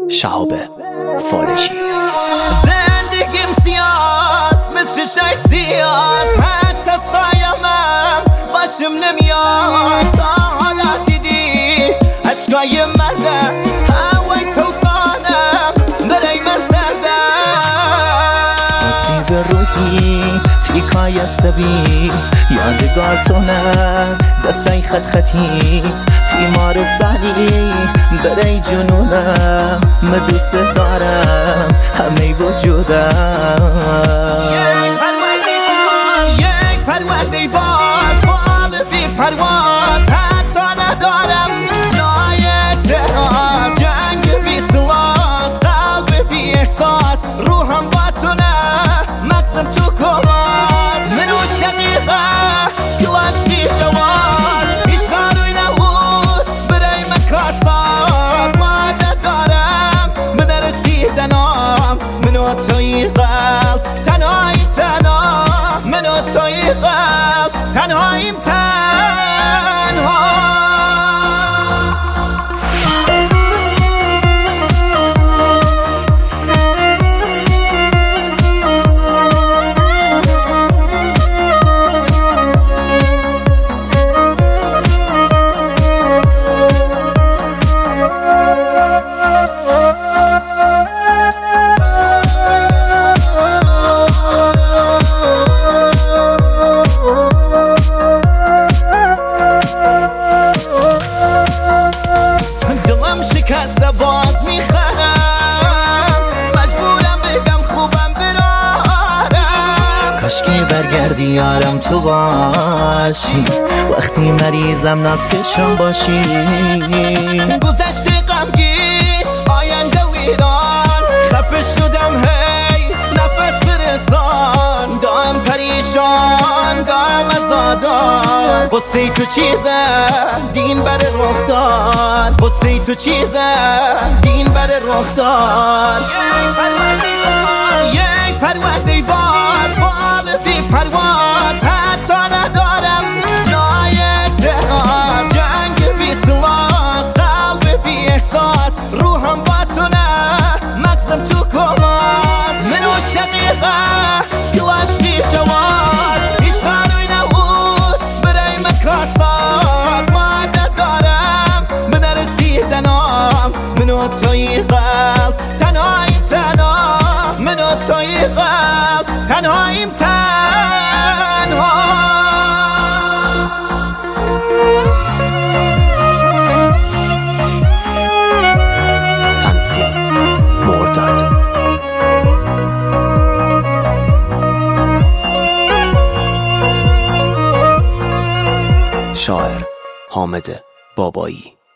شهاب فالشی. زندگیم سیاست مثل شش سیاست، حتی سایمم باشم نمیاد. تا حالا دیدی عشقای مردم، هوای توفانم برای من سردم. آسیب روحی تیکای عصبی، یادگار تو نه دستای خط خطی، تیمار سالی برای جنونم، من دوست دارم همه وجودم. یک پرواز باز بال بی پرواز، حتی ندارم نای اعتراض. جنگ بی سلاح، قلب بی احساس، روحم با تو نه مغزم تو کراز. منو شقیقه کلاش بی جواز، هیچ روی نبود برای من کارساز. مادت دارم به رسیدنم، منو توی قلب تنهایی تنها، منو توی قلب تنهاییم تنها. شکسته باز میخرم، مجبورم بگم خوبم برارم. کاش که برگردی یارم تو باشی، وقتی مریضم نازکشم باشی. گذشته غمگین آینده ویران، خفه شدم هی نفس برسان. دارم پریشان دارم ازادان، قصه تو چیزه دین بر رخ داد. قصه تو چیزه دین بر رخ داد. یک پرواز باد بال بی پرواز، حتی ندارم نای اعتراض. جنگ بی سلاح، قلب بی احساس، روحم با تو نه مغزم تو کراز. منو شقیقه کلاش بی جواز، هیچ روی نبود برای من کارساز. مادت دارم به رسیدنم، منو توی قلب تنهاییم تنها، منو توی قلب تنهاییم تنها. تنظیم مرداد. شاعر حامد بابایی.